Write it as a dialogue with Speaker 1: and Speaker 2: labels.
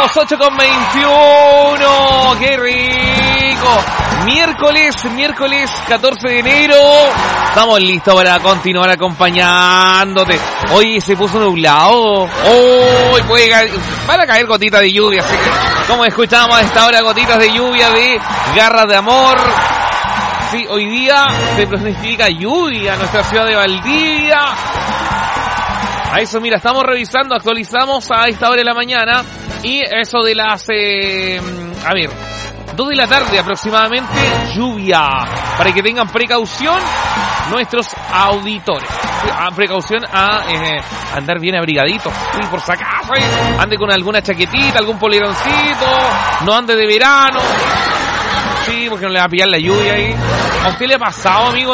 Speaker 1: Las 8:21. ¡Qué rico! Miércoles 14 de enero. Estamos listos para continuar acompañándote. Hoy se puso nublado. Hoy van a caer gotitas de lluvia. Así que, como escuchamos a esta hora, gotitas de lluvia de Garras de Amor. Sí, hoy día se pronostica lluvia en nuestra ciudad de Valdivia. A eso, mira, estamos revisando, actualizamos a esta hora de la mañana. Y eso de las 2 de la tarde aproximadamente, lluvia. Para que tengan precaución nuestros auditores. Precaución a andar bien abrigaditos. Sí, por si acaso, ande con alguna chaquetita, algún poleroncito. No ande de verano. Sí, porque no le va a pillar la lluvia ahí. ¿A usted le ha pasado, amigo?